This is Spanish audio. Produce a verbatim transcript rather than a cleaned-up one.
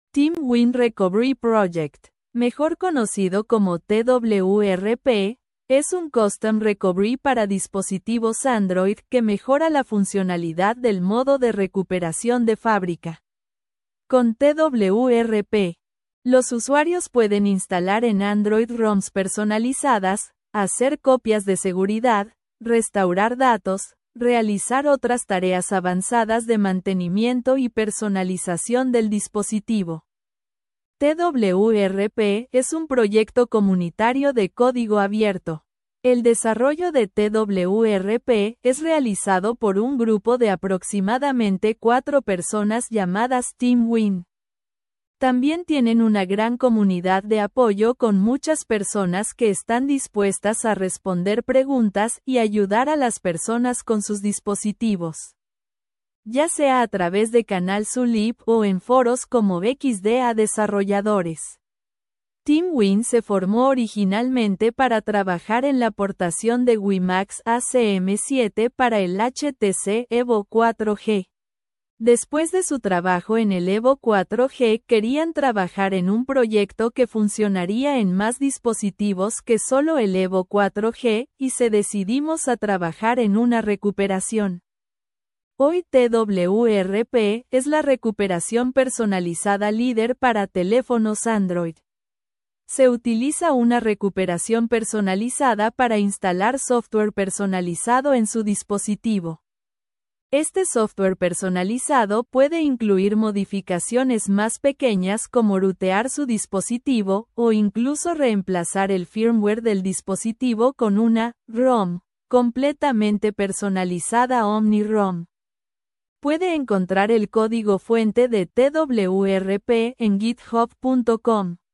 TeamWin Recovery Project, mejor conocido como T W R P, es un Custom Recovery para dispositivos Android que mejora la funcionalidad del modo de recuperación de fábrica. Con T W R P, los usuarios pueden instalar en Android ROMs personalizadas, hacer copias de seguridad, restaurar datos, realizar otras tareas avanzadas de mantenimiento y personalización del dispositivo. T W R P es un proyecto comunitario de código abierto. El desarrollo de T W R P es realizado por un grupo de aproximadamente cuatro personas llamadas TeamWin. También tienen una gran comunidad de apoyo con muchas personas que están dispuestas a responder preguntas y ayudar a las personas con sus dispositivos, ya sea a través de Canal Zulip o en foros como X D A Desarrolladores. TeamWin se formó originalmente para trabajar en la aportación de WiMAX A C M siete para el H T C Evo cuatro G. Después de su trabajo en el Evo cuatro G, querían trabajar en un proyecto que funcionaría en más dispositivos que solo el Evo cuatro G, y se decidimos a trabajar en una recuperación. Hoy T W R P es la recuperación personalizada líder para teléfonos Android. Se utiliza una recuperación personalizada para instalar software personalizado en su dispositivo. Este software personalizado puede incluir modificaciones más pequeñas como rutear su dispositivo, o incluso reemplazar el firmware del dispositivo con una ROM completamente personalizada OmniROM. Puede encontrar el código fuente de T W R P en github punto com.